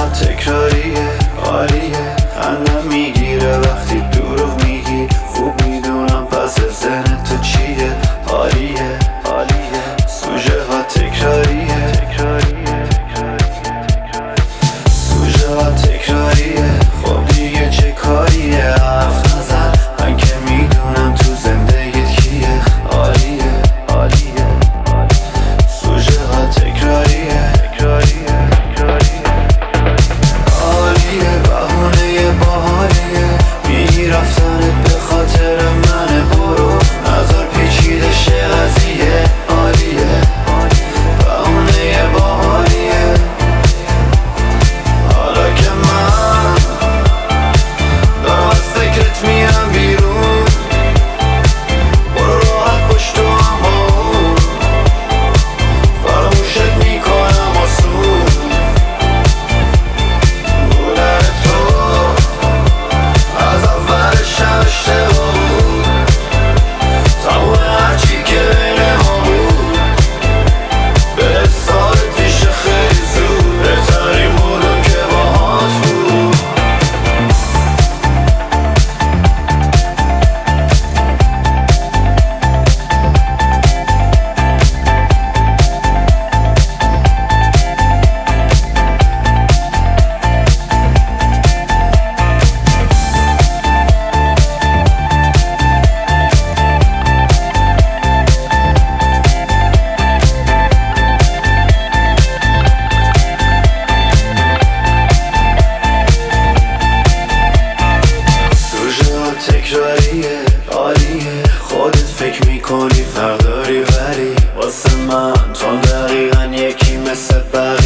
ها تکراریه، عالیه، خندم میگیره وقتی دروغ میگی. خوب میدونم پس ذهن تو چیه، عالیه، عالیه، سوژه ها تکراریه، سوژه ها تکراریه. خب دیگه چه کاریه، حرف نزن، من که میدونم تو زندگیت کیه. عالیه، عالیه، سوژه ها تکراریه، عالیه، بهونه باحالیه، میگی رفتنت به خاطر منه. برو نظر پیچیده شه قضیه، عالیه، بهونه باحالیه. حالا که من دارم از فکرت میرم بیرون، برو راحت پشت تو هم اون، فراموشت میکنم آسون. بودن تو از اولش هم اشتباه بود، تموم هرچی که بین ما بود به سال پیش خیلی زود. بهترین بودم که باهات بود. تکراریه، عالیه، خودت فکر میکنی فرق داری ولی واسه من تو دقیقا یکی مثل بقیه.